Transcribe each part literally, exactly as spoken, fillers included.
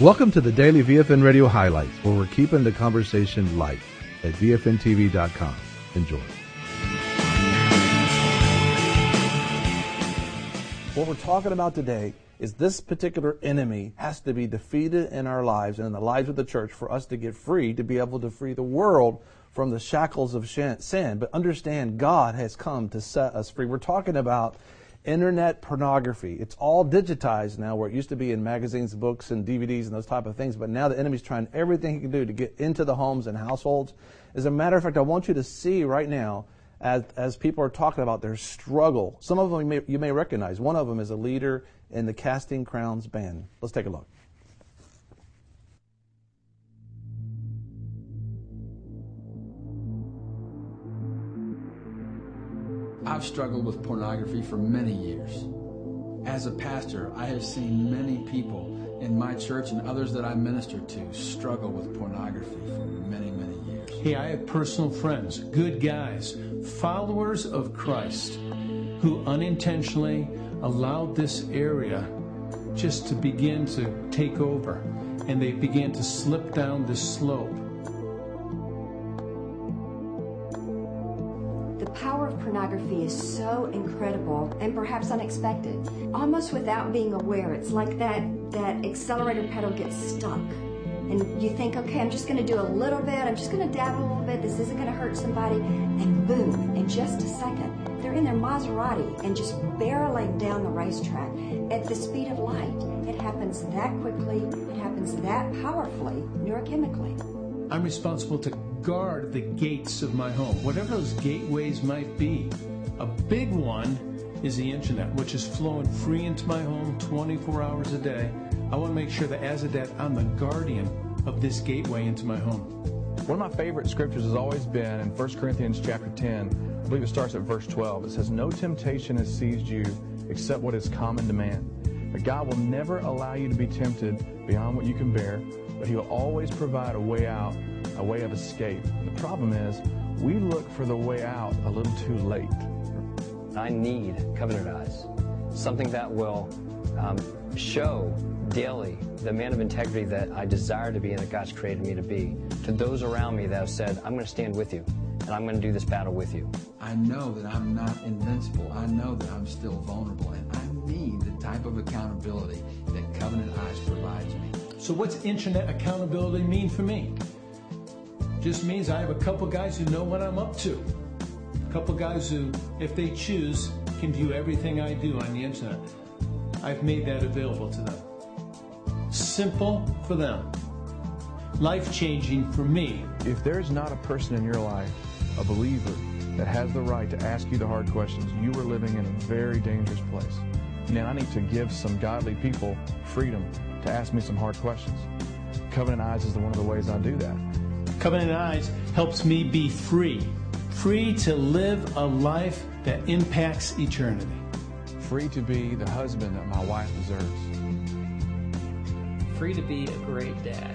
Welcome to the Daily V F N Radio Highlights, where we're keeping the conversation light at V F N T V dot com. Enjoy. What we're talking about today is this particular enemy has to be defeated in our lives and in the lives of the church for us to get free, to be able to free the world from the shackles of sin. But understand, God has come to set us free. We're talking about internet pornography. It's all digitized now, where it used to be in magazines, books, and D V Ds and those type of things. But now the enemy's trying everything he can do to get into the homes and households. As a matter of fact, I want you to see right now, as as people are talking about their struggle. Some of them you may, you may recognize. One of them is a leader in the Casting Crowns band. Let's take a look. I've struggled with pornography for many years. As a pastor, I have seen many people in my church and others that I minister to struggle with pornography for many, many years. Hey, I have personal friends, good guys, followers of Christ, who unintentionally allowed this area just to begin to take over, and they began to slip down this slope. The power of pornography is so incredible and perhaps unexpected. Almost without being aware, it's like that, that accelerator pedal gets stuck. And you think, okay, I'm just going to do a little bit, I'm just going to dabble a little bit, this isn't going to hurt somebody. And boom, in just a second, they're in their Maserati and just barreling down the racetrack at the speed of light. It happens that quickly, it happens that powerfully, neurochemically. I'm responsible to guard the gates of my home, whatever those gateways might be. A big one is the internet, which is flowing free into my home twenty-four hours a day. I want to make sure that as a dad, I'm the guardian of this gateway into my home. One of my favorite scriptures has always been in First Corinthians chapter ten. I believe it starts at verse twelve. It says, "No temptation has seized you except what is common to man. But God will never allow you to be tempted beyond what you can bear, but He will always provide a way out, a way of escape." The problem is, we look for the way out a little too late. I need Covenant Eyes, something that will um, show daily the man of integrity that I desire to be and that God's created me to be, to those around me that have said, I'm going to stand with you and I'm going to do this battle with you. I know that I'm not invincible. I know that I'm still vulnerable, and I need the type of accountability that Covenant Eyes provides me. So what's internet accountability mean for me? Just means I have a couple guys who know what I'm up to. A couple guys who, if they choose, can view everything I do on the internet. I've made that available to them. Simple for them. Life-changing for me. If there's not a person in your life, a believer, that has the right to ask you the hard questions, you are living in a very dangerous place. Now, I need to give some godly people freedom to ask me some hard questions. Covenant Eyes is one of the ways I do that. Covenant Eyes helps me be free. Free to live a life that impacts eternity. Free to be the husband that my wife deserves. Free to be a great dad.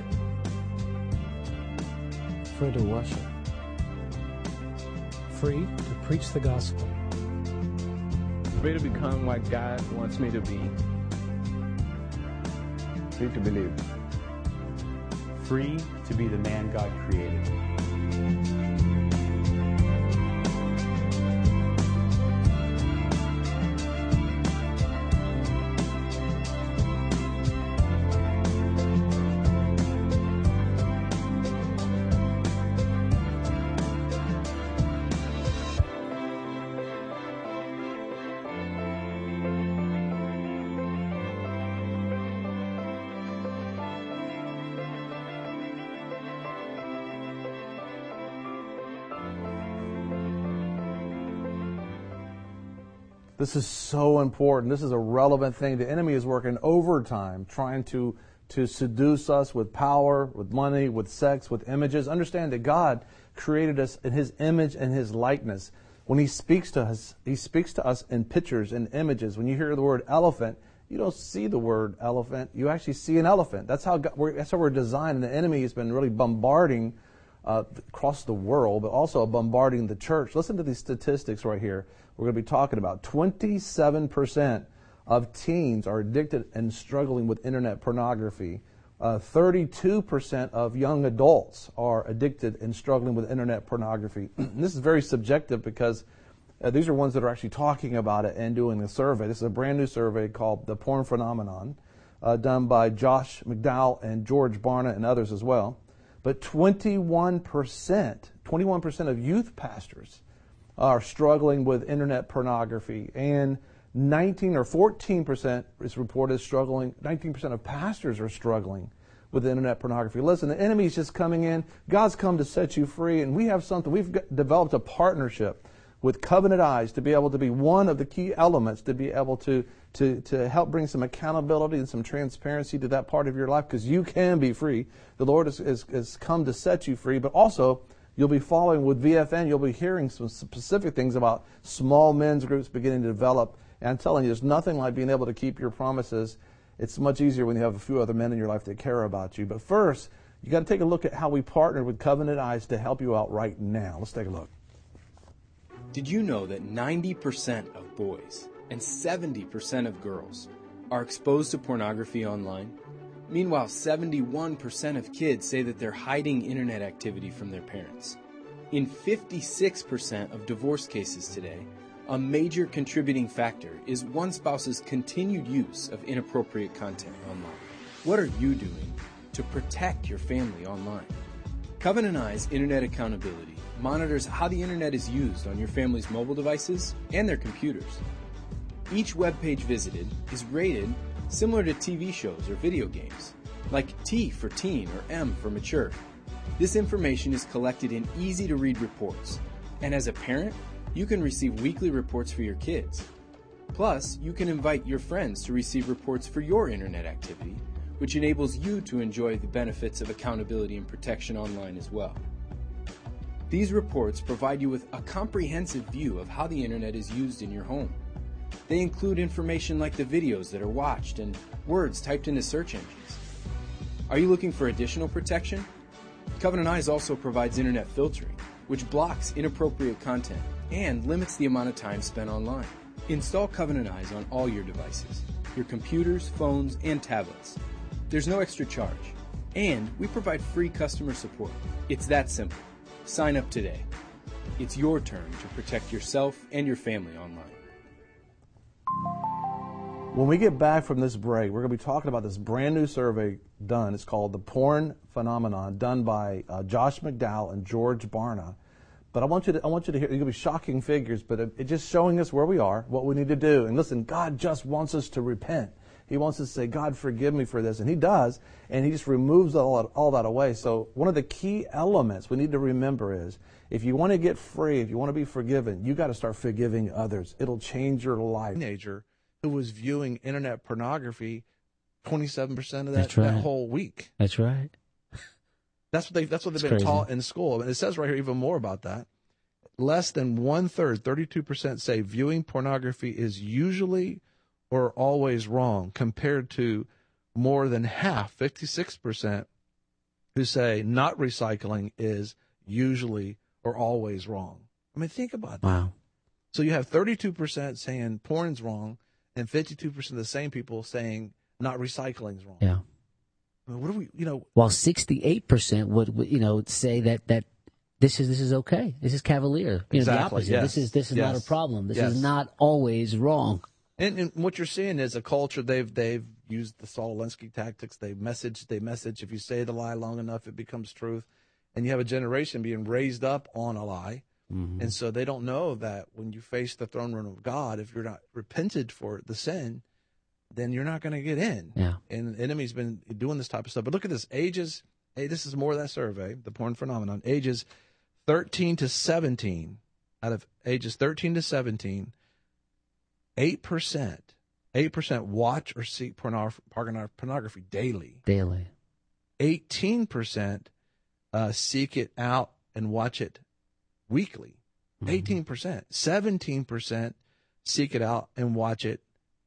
Free to worship. Free to preach the gospel. Free to become what God wants me to be. Free to believe. Free to be the man God created. This is so important. This is a relevant thing. The enemy is working overtime trying to, to seduce us with power, with money, with sex, with images. Understand that God created us in His image and His likeness. When He speaks to us, He speaks to us in pictures and images. When you hear the word elephant, you don't see the word elephant. You actually see an elephant. That's how God, we're, that's how we're designed. And the enemy has been really bombarding uh, across the world, but also bombarding the church. Listen to these statistics right here. We're going to be talking about twenty-seven percent of teens are addicted and struggling with internet pornography, Uh, thirty-two percent of young adults are addicted and struggling with internet pornography. This is very subjective because uh, these are ones that are actually talking about it and doing a survey. This is a brand new survey called The Porn Phenomenon, uh, done by Josh McDowell and George Barna and others as well. But twenty-one percent, twenty-one percent of youth pastors are struggling with internet pornography, and nineteen or fourteen percent is reported struggling, nineteen percent of pastors are struggling with internet pornography. Listen, the enemy's just coming in. God's come to set you free, and we have something. We've got, developed a partnership with Covenant Eyes to be able to be one of the key elements to be able to, to, to help bring some accountability and some transparency to that part of your life, because you can be free. The Lord has, has, has come to set you free, but also you'll be following with V F N. You'll be hearing some specific things about small men's groups beginning to develop. And I'm telling you, there's nothing like being able to keep your promises. It's much easier when you have a few other men in your life that care about you. But first, you got to take a look at how we partnered with Covenant Eyes to help you out right now. Let's take a look. Did you know that ninety percent of boys and seventy percent of girls are exposed to pornography online? Meanwhile, seventy-one percent of kids say that they're hiding internet activity from their parents. In fifty-six percent of divorce cases today, a major contributing factor is one spouse's continued use of inappropriate content online. What are you doing to protect your family online? Covenant Eyes Internet Accountability monitors how the internet is used on your family's mobile devices and their computers. Each web page visited is rated similar to T V shows or video games, like T for teen or M for mature. This information is collected in easy-to-read reports, and as a parent, you can receive weekly reports for your kids. Plus, you can invite your friends to receive reports for your internet activity, which enables you to enjoy the benefits of accountability and protection online as well. These reports provide you with a comprehensive view of how the internet is used in your home. They include information like the videos that are watched and words typed into search engines. Are you looking for additional protection? Covenant Eyes also provides internet filtering, which blocks inappropriate content and limits the amount of time spent online. Install Covenant Eyes on all your devices, your computers, phones, and tablets. There's no extra charge, and we provide free customer support. It's that simple. Sign up today. It's your turn to protect yourself and your family online. When we get back from this break, we're going to be talking about this brand new survey done. It's called The Porn Phenomenon, done by uh, Josh McDowell and George Barna. But I want you to, I want you to hear, you're going to be shocking figures, but it, it's just showing us where we are, what we need to do. And listen, God just wants us to repent. He wants us to say, God, forgive me for this. And He does, and He just removes all that, all that away. So one of the key elements we need to remember is, if you want to get free, if you want to be forgiven, you got to start forgiving others. It'll change your life. Teenager who was viewing internet pornography twenty-seven percent of that, right. that whole week. That's right. That's what they. That's what they've That's been crazy. taught in school, and it says right here even more about that. Less than one third, thirty-two percent, say viewing pornography is usually or always wrong, compared to more than half, fifty-six percent, who say not recycling is usually or always wrong. I mean, think about that. Wow. So you have thirty-two percent saying porn's wrong, and fifty-two percent of the same people saying not recycling's wrong. Yeah. I mean, what do we, you know? While sixty-eight percent would, would, you know, say that, that this is this is okay. This is cavalier. You know, Exactly, the opposite. yes. This is this is not Yes. a problem. This Yes. is not always wrong. And, and what you're seeing is a culture. They've they've used the Saul Alinsky tactics. They message. They message. If you say the lie long enough, it becomes truth. And you have a generation being raised up on a lie. Mm-hmm. And so they don't know that when you face the throne room of God, if you're not repented for the sin, then you're not going to get in. Yeah. And the enemy's been doing this type of stuff. But look at this. Ages, hey, this is more of that survey, the porn phenomenon. Ages thirteen to seventeen, out of ages thirteen to seventeen, eight percent, eight percent watch or seek pornography, pornography daily. Daily. eighteen percent uh, seek it out and watch it weekly. Mm-hmm. eighteen percent. seventeen percent seek it out and watch it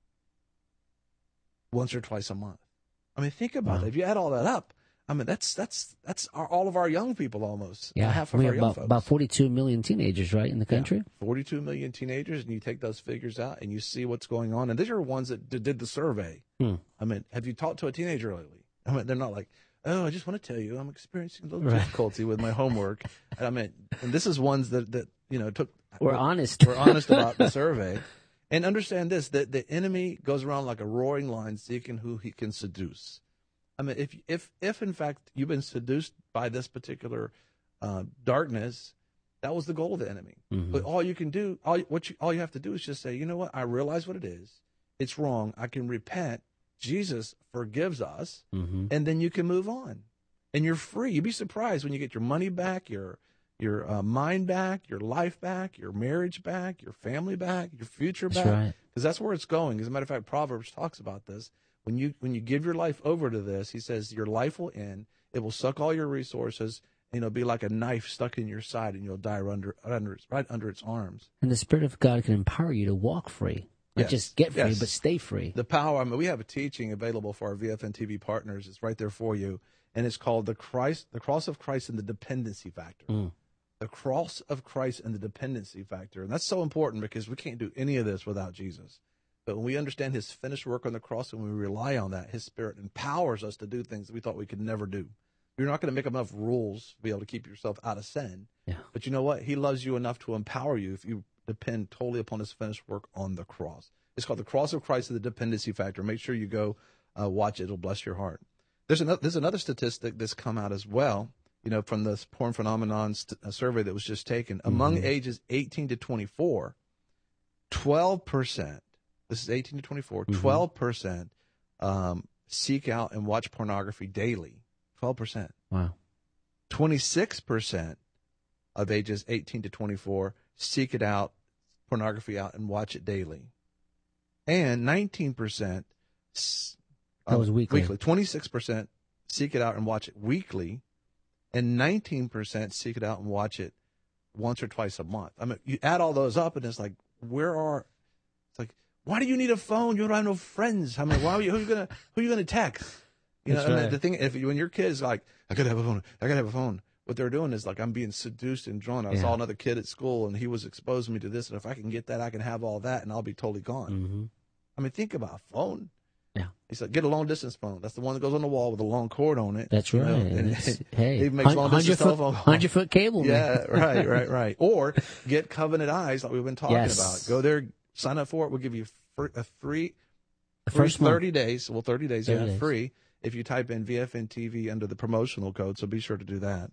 once or twice a month. I mean, think about Wow. it. If you add all that up, I mean, that's that's that's our, all of our young people almost. Yeah. Half of we our have young about, folks. about forty-two million teenagers, right, in the country? Yeah, forty-two million teenagers, and you take those figures out and you see what's going on. And these are ones that d- did the survey. Hmm. I mean, have you talked to a teenager lately? I mean, they're not like, oh, I just want to tell you I'm experiencing a little Right. difficulty with my homework. And I mean, and this is ones that, that you know, took. We're honest. We're honest about the survey. And understand this, that the enemy goes around like a roaring lion seeking who he can seduce. I mean, if, if, if in fact you've been seduced by this particular uh, darkness, that was the goal of the enemy. Mm-hmm. But all you can do, all what you, all you have to do is just say, you know what? I realize what it is. It's wrong. I can repent. Jesus forgives us, Mm-hmm. and then you can move on, and you're free. You'd be surprised when you get your money back, your your uh, mind back, your life back, your marriage back, your family back, your future That's back. right. Because that's where it's going. As a matter of fact, Proverbs talks about this. When you when you give your life over to this, he says your life will end. It will suck all your resources. And it'll be like a knife stuck in your side, and you'll die right under, under its, right under its arms. And the Spirit of God can empower you to walk free. Not Yes. just get free, Yes. but stay free. The power. I mean, we have a teaching available for our V F N T V partners. It's right there for you, and it's called the Christ, the Cross of Christ, and the Dependency Factor. Mm. The Cross of Christ and the Dependency Factor, and that's so important because we can't do any of this without Jesus. But when we understand His finished work on the cross and we rely on that, His Spirit empowers us to do things that we thought we could never do. You're not going to make enough rules to be able to keep yourself out of sin. Yeah. But you know what? He loves you enough to empower you if you depend totally upon His finished work on the cross. It's called the Cross of Christ and the Dependency Factor. Make sure you go uh, watch it. It'll bless your heart. There's another, there's another statistic that's come out as well, you know, from this porn phenomenon st- uh, survey that was just taken. Mm-hmm. Among ages eighteen to twenty-four, twelve percent, this is eighteen to twenty-four, mm-hmm. twelve percent um, seek out and watch pornography daily. twelve percent. Wow. twenty-six percent of ages eighteen to twenty-four seek it out, pornography out, and watch it daily. And nineteen percent that was weekly. weekly. twenty-six percent seek it out and watch it weekly, and nineteen percent seek it out and watch it once or twice a month. I mean, you add all those up, and it's like, where are? It's like, why do you need a phone? You don't have no friends. I mean, why are you? Who are you gonna? Who are you gonna text? You know, That's right. the thing, if when your kid's like, I gotta have a phone, I gotta have a phone. What they're doing is like, I'm being seduced and drawn. I Yeah. saw another kid at school, and he was exposing me to this, and if I can get that, I can have all that, and I'll be totally gone. Mm-hmm. I mean, think about a phone. Yeah. He's like, get a long distance phone. That's the one that goes on the wall with a long cord on it. That's you right. know, and It's- it, hey, it makes long distance foot, telephone calls. hundred foot cable. Yeah, Man. right, right, right. Or get Covenant Eyes, like we've been talking Yes. about. Go there, sign up for it. We'll give you free, a free, The free first month. thirty days. Well, thirty days, thirty yeah, days. free. If you type in V F N T V under the promotional code, so be sure to do that.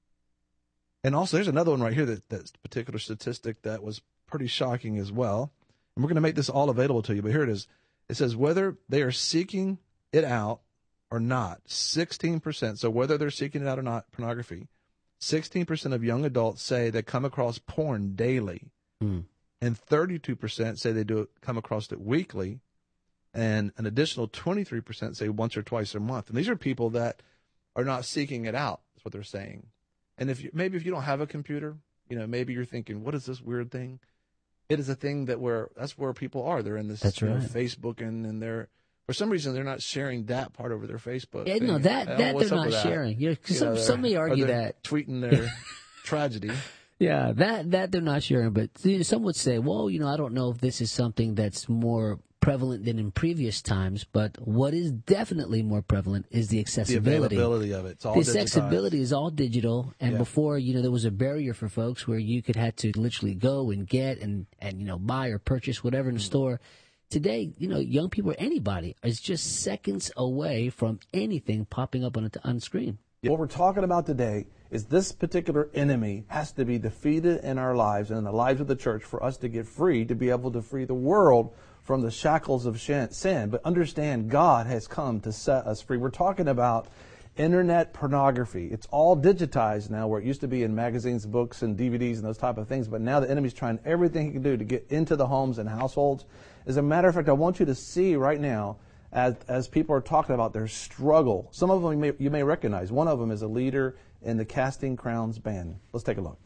And also, there's another one right here that that's a particular statistic that was pretty shocking as well. And we're going to make this all available to you, but here it is. It says whether they are seeking it out or not, sixteen percent. So whether they're seeking it out or not, pornography, sixteen percent of young adults say they come across porn daily, Mm. and thirty-two percent say they do it, come across it weekly, and an additional twenty-three percent say once or twice a month. And these are people that are not seeking it out, is what they're saying. And if you, maybe if you don't have a computer, you know, maybe you're thinking, what is this weird thing? It is a thing that where that's where people are. They're in this That's you know, right. Facebook, and, and they're for some reason they're not sharing that part over their Facebook. Yeah, thing. no, that Oh, that what's they're up not with that? sharing. You know, 'cause You some know, some may they're- argue or they're that. tweeting their tragedy. Yeah, that that they're not sharing. But you know, some would say, well, you know, I don't know if this is something that's more prevalent than in previous times, but what is definitely more prevalent is the The accessibility. availability of it. It's all The digitized. accessibility is all digital, and Yeah. before, you know, there was a barrier for folks where you could have to literally go and get and, and you know, buy or purchase whatever in the Mm-hmm. store. Today, you know, young people or anybody is just seconds away from anything popping up on a, on screen. What we're talking about today is this particular enemy has to be defeated in our lives and in the lives of the church for us to get free, to be able to free the world from the shackles of sin. But understand, God has come to set us free. We're talking about internet pornography. It's all digitized now, where it used to be in magazines, books, and D V Ds and those type of things. But now the enemy's trying everything he can do to get into the homes and households. As a matter of fact, I want you to see right now, as as people are talking about their struggle. Some of them you may, you may recognize. One of them is a leader in the Casting Crowns band. Let's take a look.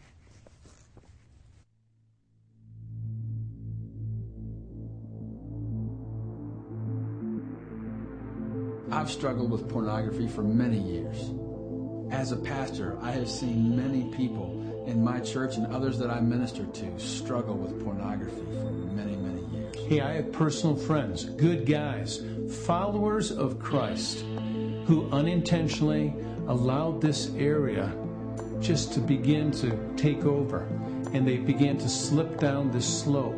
I've struggled with pornography for many years. As a pastor, I have seen many people in my church and others that I minister to struggle with pornography for many, many years. Hey, I have personal friends, good guys, followers of Christ, who unintentionally allowed this area just to begin to take over, and they began to slip down this slope.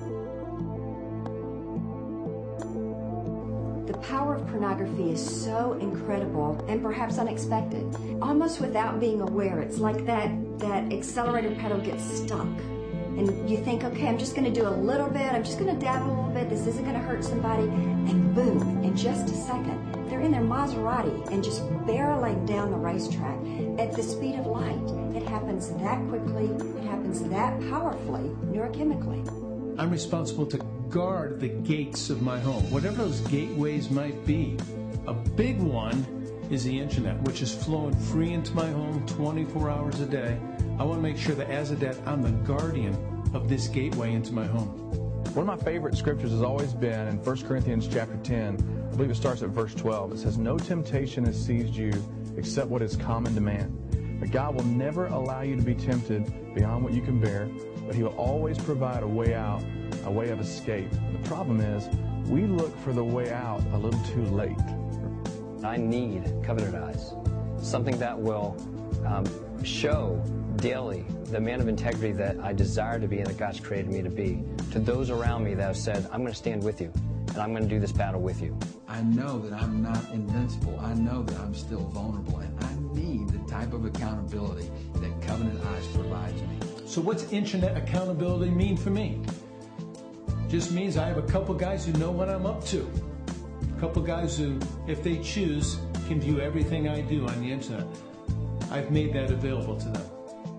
The power of pornography is so incredible and perhaps unexpected. Almost without being aware, it's like that, that accelerator pedal gets stuck. And you think, okay, I'm just going to do a little bit, I'm just going to dabble a little bit, this isn't going to hurt somebody, and boom, in just a second, they're in their Maserati and just barreling down the racetrack at the speed of light. It happens that quickly, it happens that powerfully, neurochemically. I'm responsible to guard the gates of my home, whatever those gateways might be. A big one is the internet, which is flowing free into my home twenty-four hours a day. I want to make sure that as a dad, I'm the guardian of this gateway into my home. One of my favorite scriptures has always been in First Corinthians chapter ten. I believe it starts at verse twelve. It says, "No temptation has seized you except what is common to man. But God will never allow you to be tempted beyond what you can bear, but He will always provide a way out, a way of escape." And the problem is, we look for the way out a little too late. I need Covenant Eyes, something that will um, show daily the man of integrity that I desire to be and that God's created me to be, to those around me that have said, I'm going to stand with you and I'm going to do this battle with you. I know that I'm not invincible. I know that I'm still vulnerable, and I need the type of accountability that Covenant Eyes provides me. So what's internet accountability mean for me? Just means I have a couple guys who know what I'm up to. A couple guys who, if they choose, can view everything I do on the internet. I've made that available to them.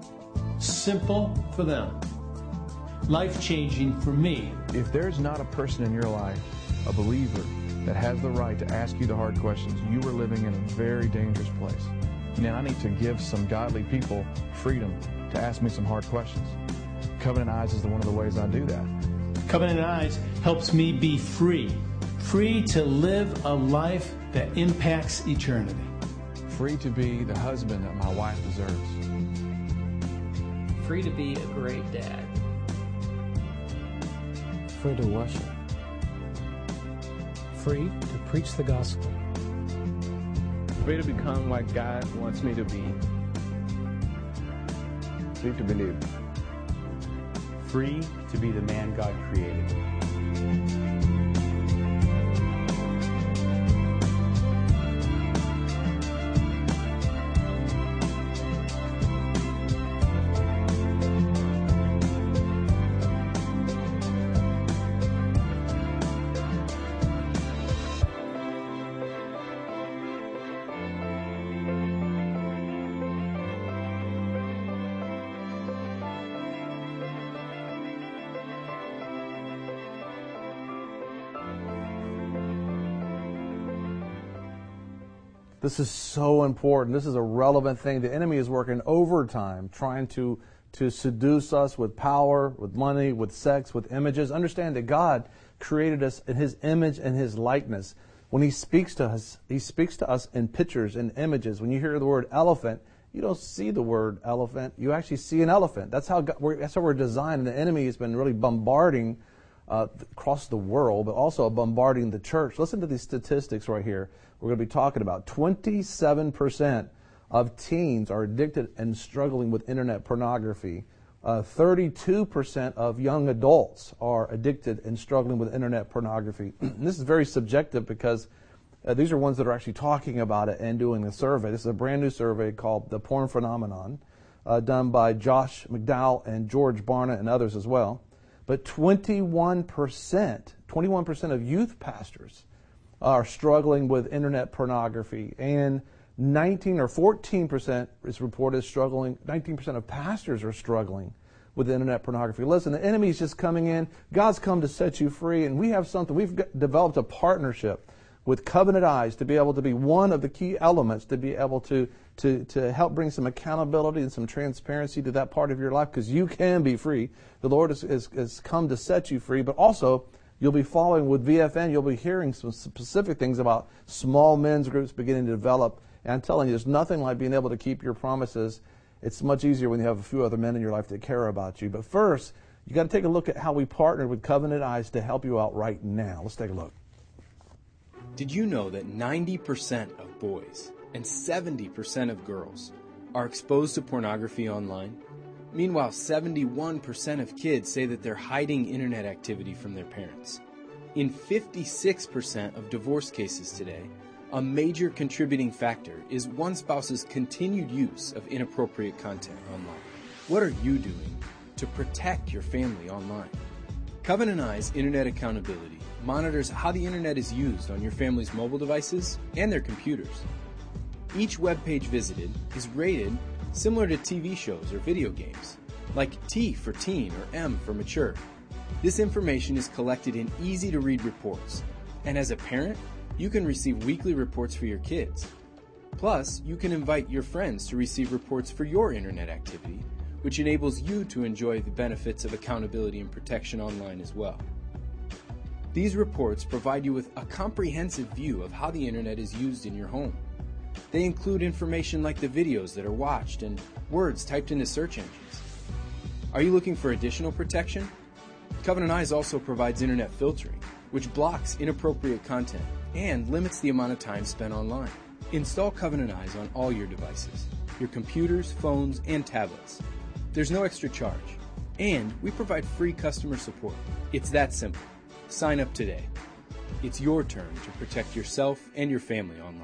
Simple for them. Life-changing for me. If there's not a person in your life, a believer, that has the right to ask you the hard questions, you are living in a very dangerous place. Now, I need to give some godly people freedom to ask me some hard questions. Covenant Eyes is one of the ways I do that. Covenant Eyes helps me be free. Free to live a life that impacts eternity. Free to be the husband that my wife deserves. Free to be a great dad. Free to worship. Free to preach the gospel. Free to become what God wants me to be. Free to believe. Free to be the man God created. This is so important. This is a relevant thing. The enemy is working overtime trying to, to seduce us with power, with money, with sex, with images. Understand that God created us in His image and His likeness. When He speaks to us, He speaks to us in pictures and images. When you hear the word elephant, you don't see the word elephant. You actually see an elephant. That's how God, we're, that's how we're designed. And the enemy has been really bombarding uh, across the world, but also bombarding the church. Listen to these statistics right here. We're going to be talking about twenty-seven percent of teens are addicted and struggling with internet pornography. Uh, thirty-two percent of young adults are addicted and struggling with internet pornography. This is very subjective because uh, these are ones that are actually talking about it and doing the survey. This is a brand new survey called The Porn Phenomenon, uh, done by Josh McDowell and George Barna and others as well. But twenty-one percent, twenty-one percent of youth pastors are struggling with internet pornography, and nineteen or fourteen percent is reported struggling, nineteen percent of pastors are struggling with internet pornography. Listen, the enemy's just coming in. God's come to set you free, and we have something. We've got, developed a partnership with Covenant Eyes to be able to be one of the key elements to be able to, to, to help bring some accountability and some transparency to that part of your life, because you can be free. The Lord has, has, has come to set you free, but also you'll be following with V F N. You'll be hearing some specific things about small men's groups beginning to develop. And I'm telling you, there's nothing like being able to keep your promises. It's much easier when you have a few other men in your life that care about you. But first, you got to take a look at how we partnered with Covenant Eyes to help you out right now. Let's take a look. Did you know that ninety percent of boys and seventy percent of girls are exposed to pornography online. Meanwhile, seventy-one percent of kids say that they're hiding internet activity from their parents. In fifty-six percent of divorce cases today, a major contributing factor is one spouse's continued use of inappropriate content online. What are you doing to protect your family online? Covenant Eyes Internet Accountability monitors how the internet is used on your family's mobile devices and their computers. Each web page visited is rated similar to T V shows or video games, like T for teen or M for mature. This information is collected in easy-to-read reports, and as a parent, you can receive weekly reports for your kids. Plus, you can invite your friends to receive reports for your internet activity, which enables you to enjoy the benefits of accountability and protection online as well. These reports provide you with a comprehensive view of how the internet is used in your home. They include information like the videos that are watched and words typed into search engines. Are you looking for additional protection? Covenant Eyes also provides internet filtering, which blocks inappropriate content and limits the amount of time spent online. Install Covenant Eyes on all your devices, your computers, phones, and tablets. There's no extra charge, and we provide free customer support. It's that simple. Sign up today. It's your turn to protect yourself and your family online.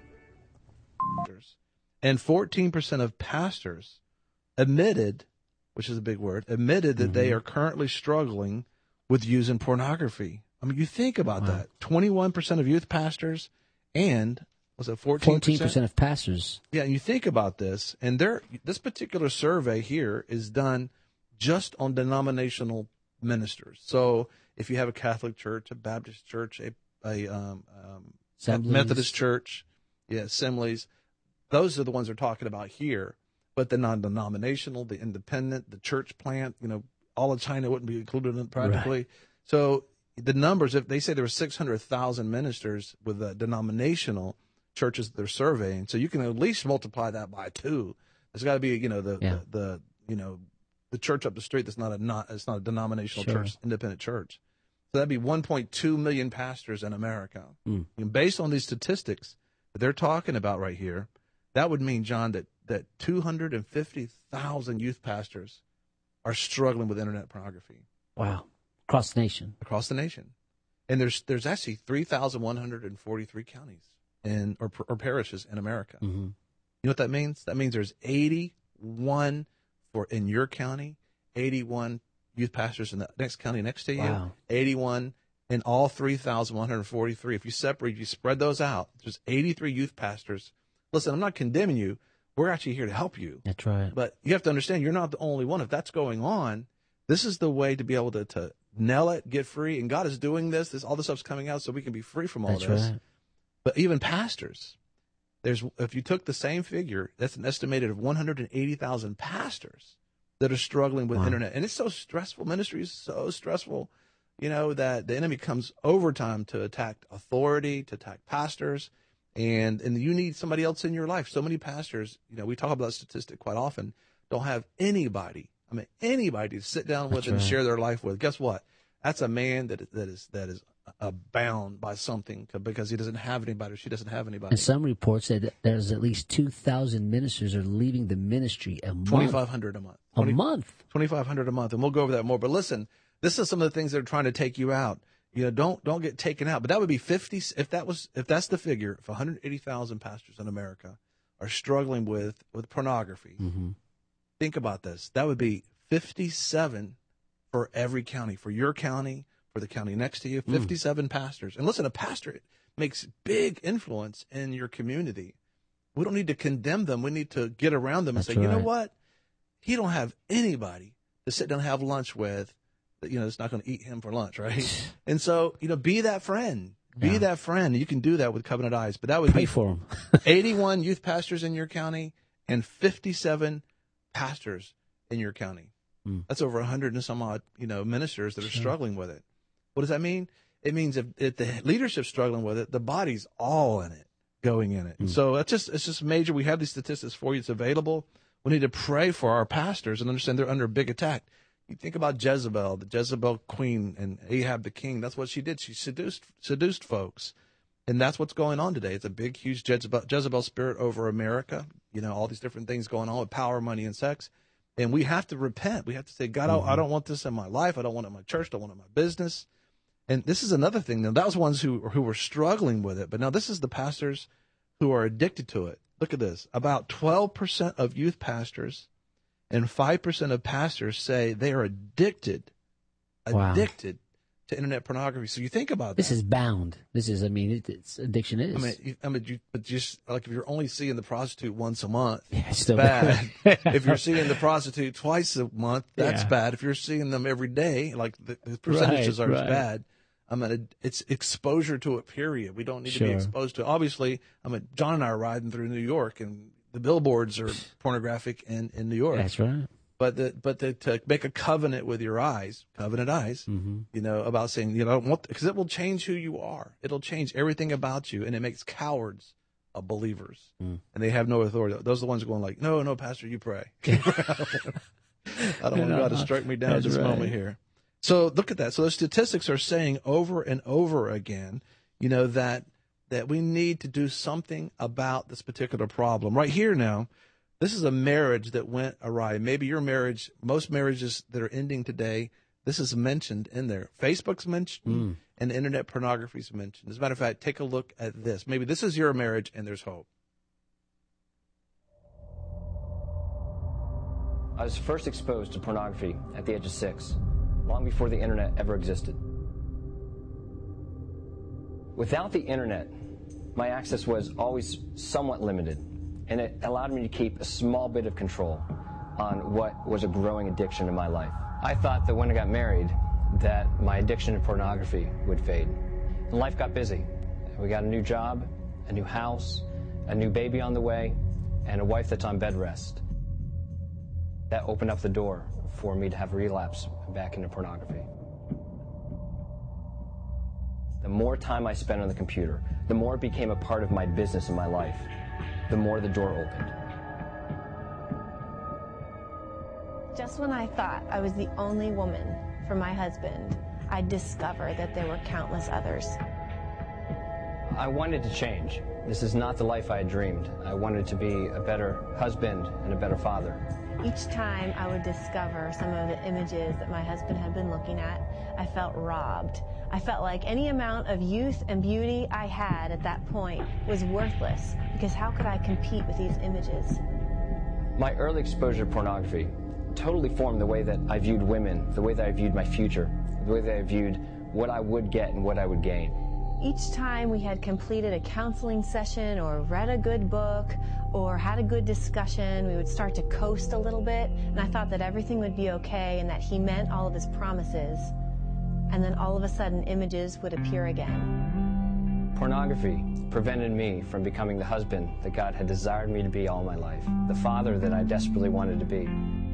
And fourteen percent of pastors admitted, which is a big word, admitted that mm-hmm. they are currently struggling with using pornography. I mean, you think about wow. that. twenty-one percent of youth pastors and, was it fourteen percent? fourteen percent of pastors. Yeah, and you think about this, and there, this particular survey here is done just on denominational ministers. So if you have a Catholic church, a Baptist church, a, a, um, um, a Methodist church, yeah, assemblies, those are the ones they're talking about here. But the non-denominational, the independent, the church plant, you know, all of China wouldn't be included in it practically. Right. So the numbers, if they say there were six hundred thousand ministers with the denominational churches that they're surveying, so you can at least multiply that by two. There's got to be, you know, the, yeah. the, the, you know, the church up the street that's not a not it's not a denominational sure. church, independent church. So that'd be one point two million pastors in America. Mm. And based on these statistics that they're talking about right here, that would mean, John, that, that two hundred fifty thousand youth pastors are struggling with internet pornography. Wow. Across the nation. Across the nation. And there's there's actually three thousand one hundred forty-three counties in or, or parishes in America. Mm-hmm. You know what that means? That means there's eighty-one for in your county, eighty-one youth pastors in the next county next to you, wow. eighty-one in all three thousand one hundred forty-three. If you separate, you spread those out, there's eighty-three youth pastors. Listen, I'm not condemning you. We're actually here to help you. That's right. But you have to understand, you're not the only one. If that's going on, this is the way to be able to, to nail it, get free. And God is doing this. This all this stuff's coming out so we can be free from all that's this. Right. But even pastors, there's if you took the same figure, that's an estimated of one hundred eighty thousand pastors that are struggling with wow. internet. And it's so stressful. Ministry is so stressful, you know, that the enemy comes overtime to attack authority, to attack pastors. And and you need somebody else in your life. So many pastors, you know, we talk about that statistic quite often, don't have anybody, I mean, anybody to sit down with That's and right. share their life with. Guess what? That's a man that that is that is uh, bound by something because he doesn't have anybody or she doesn't have anybody. And some reports say that there's at least two thousand ministers are leaving the ministry a month. twenty-five hundred a month. twenty, a month. twenty-five hundred a month. And we'll go over that more. But listen, this is some of the things that are trying to take you out. You know, don't don't get taken out. But that would be fifty. If that was, if that's the figure, if one hundred eighty thousand pastors in America are struggling with with pornography, mm-hmm. think about this. That would be fifty-seven for every county, for your county, for the county next to you. fifty-seven mm. pastors. And listen, a pastor makes big influence in your community. We don't need to condemn them. We need to get around them and That's say, right. you know what? He don't have anybody to sit down and have lunch with. You know, it's not going to eat him for lunch, right? And so, you know, be that friend. Be yeah. that friend. You can do that with Covenant Eyes. But that would Pray be for him. eighty-one youth pastors in your county and fifty-seven pastors in your county. Mm. That's over one hundred and some odd, you know, ministers that are sure. struggling with it. What does that mean? It means if, if the leadership's struggling with it, the body's all in it, going in it. Mm. So that's just, it's just major. We have these statistics for you. It's available. We need to pray for our pastors and understand they're under big attack. You think about Jezebel, the Jezebel queen, and Ahab the king. That's what she did. She seduced seduced folks. And that's what's going on today. It's a big, huge Jezebel, Jezebel spirit over America. You know, all these different things going on with power, money, and sex. And we have to repent. We have to say, God, mm-hmm. I don't want this in my life. I don't want it in my church. I don't want it in my business. And this is another thing. Now, that was ones who, who were struggling with it. But now this is the pastors who are addicted to it. Look at this. About twelve percent of youth pastors and five percent of pastors say they are addicted, addicted wow. to internet pornography. So you think about that. This is bound. This is, I mean, it, it's addiction is. I mean, I mean, you, but just like if you're only seeing the prostitute once a month, yeah, it's still bad. If you're seeing the prostitute twice a month, that's yeah. bad. If you're seeing them every day, like the, the percentages right, are right. as bad. I mean, it's exposure to it, period. We don't need sure. to be exposed to it. Obviously, I mean, John and I are riding through New York, and the billboards are pornographic in, in New York. That's right. But the, but the, to make a covenant with your eyes, covenant eyes, mm-hmm. you know, about saying, you know, because it will change who you are. It'll change everything about you, and it makes cowards of believers. Mm. And they have no authority. Those are the ones going like, no, no, Pastor, you pray. I don't want God to strike me down at this right. moment here. So look at that. So the statistics are saying over and over again, you know, that that we need to do something about this particular problem. Right here now, this is a marriage that went awry. Maybe your marriage, most marriages that are ending today, this is mentioned in there. Facebook's mentioned mm. and internet pornography is mentioned. As a matter of fact, take a look at this. Maybe this is your marriage and there's hope. I was first exposed to pornography at the age of six. Long before the internet ever existed. Without the internet, my access was always somewhat limited, and it allowed me to keep a small bit of control on what was a growing addiction in my life. I thought that when I got married, that my addiction to pornography would fade. And life got busy. We got a new job, a new house, a new baby on the way, and a wife that's on bed rest. That opened up the door for me to have a relapse back into pornography. The more time I spent on the computer, the more it became a part of my business and my life, the more the door opened. Just when I thought I was the only woman for my husband, I discovered that there were countless others. I wanted to change. This is not the life I had dreamed. I wanted to be a better husband and a better father. Each time I would discover some of the images that my husband had been looking at, I felt robbed. I felt like any amount of youth and beauty I had at that point was worthless, because how could I compete with these images? My early exposure to pornography totally formed the way that I viewed women, the way that I viewed my future, the way that I viewed what I would get and what I would gain. Each time we had completed a counseling session or read a good book or had a good discussion, we would start to coast a little bit, and I thought that everything would be okay and that he meant all of his promises. And then all of a sudden, images would appear again. Pornography prevented me from becoming the husband that God had desired me to be all my life, the father that I desperately wanted to be.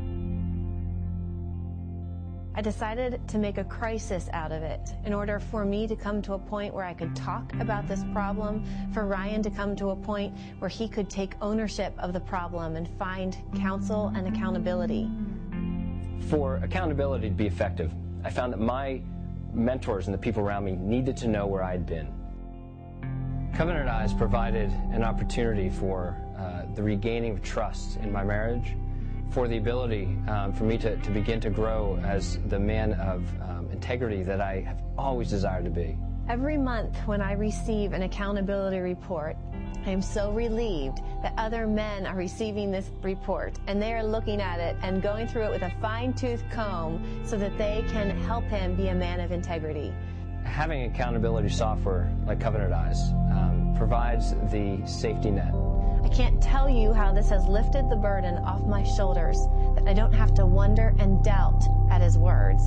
I decided to make a crisis out of it in order for me to come to a point where I could talk about this problem, for Ryan to come to a point where he could take ownership of the problem and find counsel and accountability. For accountability to be effective, I found that my mentors and the people around me needed to know where I'd been. Covenant Eyes provided an opportunity for uh, the regaining of trust in my marriage, for the ability um, for me to, to begin to grow as the man of um, integrity that I have always desired to be. Every month when I receive an accountability report, I am so relieved that other men are receiving this report and they are looking at it and going through it with a fine-tooth comb so that they can help him be a man of integrity. Having accountability software like Covenant Eyes um, provides the safety net. I can't tell you how this has lifted the burden off my shoulders, that I don't have to wonder and doubt at his words.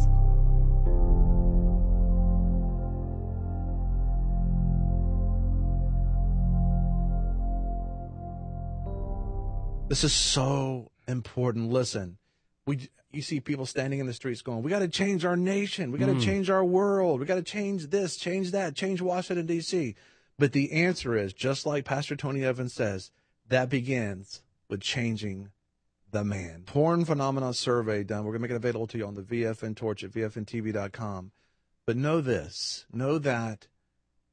This is so important. Listen, we you see people standing in the streets going, we got to change our nation. We got to mm. change our world. We got to change this, change that, change Washington, D C But the answer is, just like Pastor Tony Evans says, that begins with changing the man. Porn Phenomenon Survey done. We're going to make it available to you on the V F N Torch at V F N T V dot com. But know this. Know that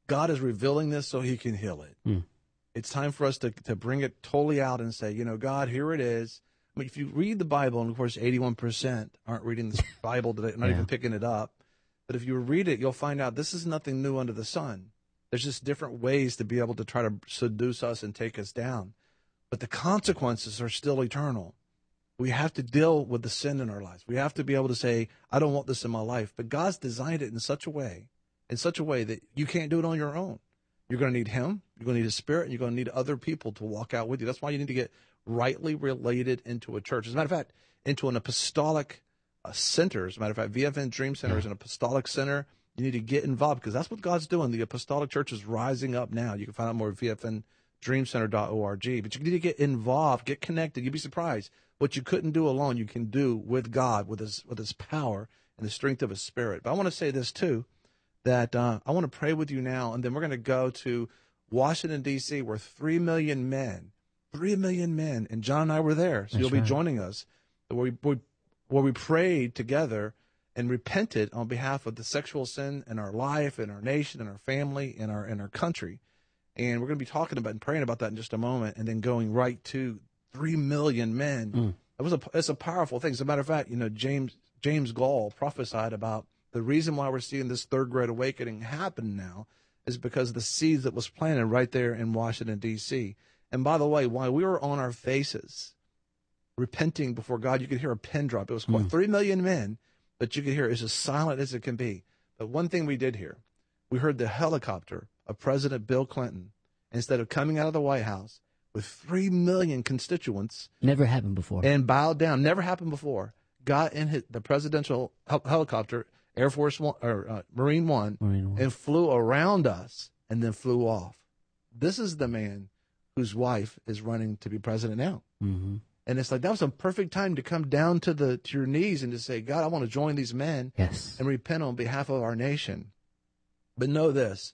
God is revealing this so he can heal it. Mm. It's time for us to, to bring it totally out and say, you know, God, here it is. I mean, if you read the Bible, and of course eighty-one percent aren't reading the Bible today, not yeah. even picking it up. But if you read it, you'll find out this is nothing new under the sun. There's just different ways to be able to try to seduce us and take us down. But the consequences are still eternal. We have to deal with the sin in our lives. We have to be able to say, I don't want this in my life. But God's designed it in such a way, in such a way that you can't do it on your own. You're going to need him. You're going to need his spirit. And you're going to need other people to walk out with you. That's why you need to get rightly related into a church. As a matter of fact, into an apostolic uh, center. As a matter of fact, V F N Dream Center yeah. is an apostolic center. You need to get involved because that's what God's doing. The apostolic church is rising up now. You can find out more at V F N dream center dot org. But you need to get involved, get connected. You'd be surprised. What you couldn't do alone, you can do with God, with his, with his power and the strength of his spirit. But I want to say this, too, that uh, I want to pray with you now, and then we're going to go to Washington, D C, where three million men, three million men, and John and I were there, so That's you'll right. be joining us, where we, we, where we prayed together and repented on behalf of the sexual sin in our life, in our nation, in our family, in our in our country. And we're going to be talking about and praying about that in just a moment, and then going right to three million men. Mm. It was a, it's a powerful thing. As a matter of fact, you know, James James Gall prophesied about the reason why we're seeing this third great awakening happen now is because of the seeds that was planted right there in Washington, D C. And by the way, while we were on our faces repenting before God, you could hear a pin drop. It was quite mm. three million men, but you could hear it. It's as silent as it can be. But one thing we did hear, we heard the helicopter of President Bill Clinton, instead of coming out of the White House with three million constituents. Never happened before. And bowed down. Never happened before. Got in his, the presidential hel- helicopter, Air Force One, or uh, Marine One, Marine One, and flew around us and then flew off. This is the man whose wife is running to be president now. Mm-hmm. And it's like, that was a perfect time to come down to the to your knees and to say, God, I want to join these men yes. and repent on behalf of our nation. But know this.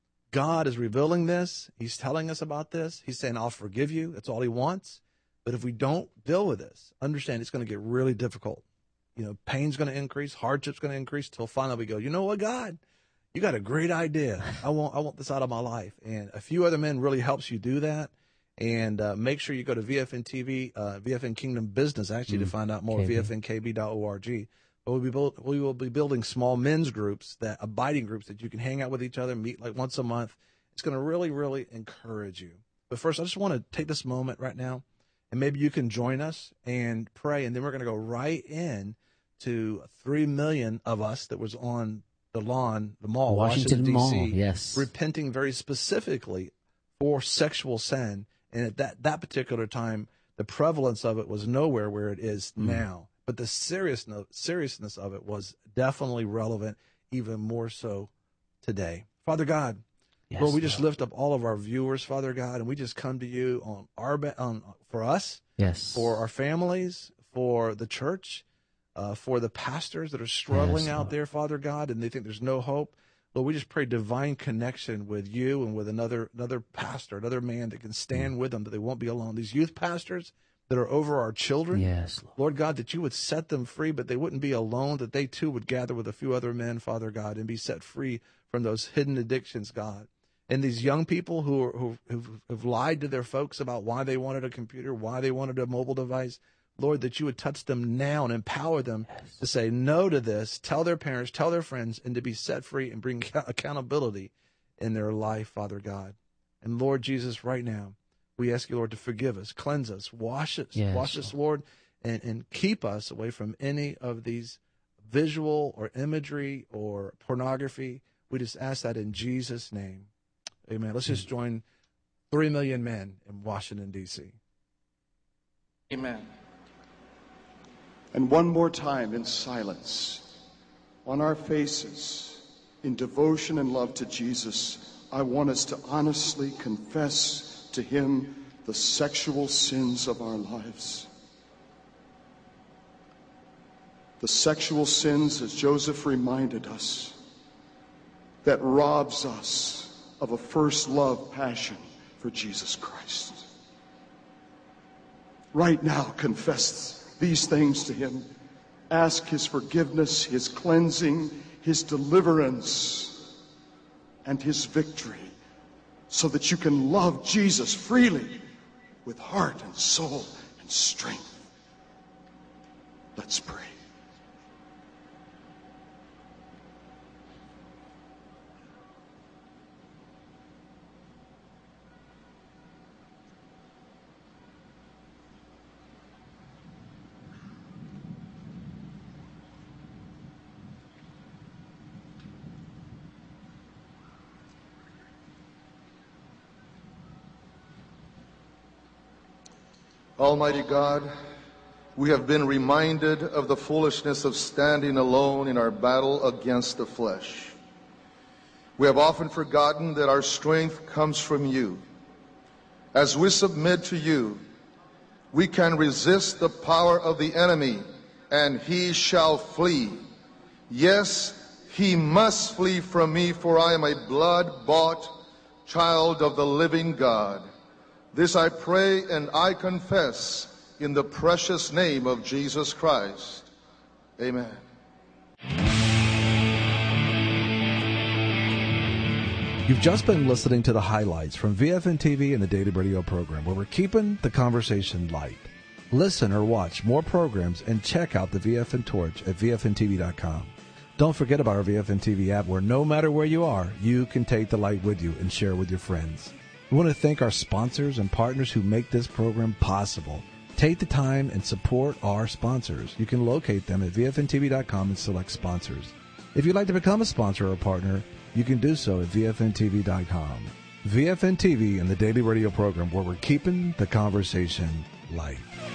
God is revealing this. He's telling us about this. He's saying, I'll forgive you. That's all he wants. But if we don't deal with this, understand it's going to get really difficult. You know, pain's going to increase, hardship's going to increase, until finally we go, you know what, God, you got a great idea. I want I want this out of my life. And a few other men really helps you do that. And uh, make sure you go to V F N T V, uh, V F N Kingdom Business, actually, mm. to find out more, K B. V F N K B dot org. But we'll be build, we will be building small men's groups, that abiding groups that you can hang out with each other, meet like once a month. It's going to really, really encourage you. But first, I just want to take this moment right now, and maybe you can join us and pray, and then we're going to go right in to three million of us that was on the lawn, the mall, Washington, Washington, D C, Mall, yes, repenting very specifically for sexual sin. And at that, that particular time, the prevalence of it was nowhere where it is mm. now. But the seriousness, seriousness of it was definitely relevant, even more so today. Father God, yes, Lord, we just Lord. lift up all of our viewers, Father God, and we just come to you on our on for us, yes, for our families, for the church, uh, for the pastors that are struggling yes, out Lord. there, Father God, and they think there's no hope. Lord, we just pray divine connection with you and with another another pastor, another man that can stand mm. with them, that they won't be alone. These youth pastors that are over our children, yes, Lord. Lord God, that you would set them free, but they wouldn't be alone, that they too would gather with a few other men, Father God, and be set free from those hidden addictions, God. And these young people who are, who who've, who've lied to their folks about why they wanted a computer, why they wanted a mobile device, Lord, that you would touch them now and empower them yes. to say no to this, tell their parents, tell their friends, and to be set free and bring accountability in their life, Father God. And Lord Jesus, right now, we ask you, Lord, to forgive us, cleanse us, wash us, yes, wash us, Lord, and, and keep us away from any of these visual or imagery or pornography. We just ask that in Jesus' name. Amen. Let's just join three million men in Washington, D C. Amen. And one more time in silence, on our faces, in devotion and love to Jesus, I want us to honestly confess to him the sexual sins of our lives. The sexual sins, as Joseph reminded us, that robs us of a first love passion for Jesus Christ. Right now, confess these things to him. Ask his forgiveness, his cleansing, his deliverance. and his victory, so that you can love Jesus freely with heart and soul and strength. Let's pray. Almighty God, we have been reminded of the foolishness of standing alone in our battle against the flesh. We have often forgotten that our strength comes from you. As we submit to you, we can resist the power of the enemy, and he shall flee. Yes, he must flee from me, for I am a blood-bought child of the living God. This I pray and I confess in the precious name of Jesus Christ. Amen. You've just been listening to the highlights from V F N T V and the Daily Radio program, where we're keeping the conversation light. Listen or watch more programs and check out the V F N Torch at V F N T V dot com. Don't forget about our V F N T V app, where no matter where you are, you can take the light with you and share with your friends. We want to thank our sponsors and partners who make this program possible. Take the time and support our sponsors. You can locate them at V F N T V dot com and select sponsors. If you'd like to become a sponsor or a partner, you can do so at V F N T V dot com. V F N T V and the Daily Radio program, where we're keeping the conversation light.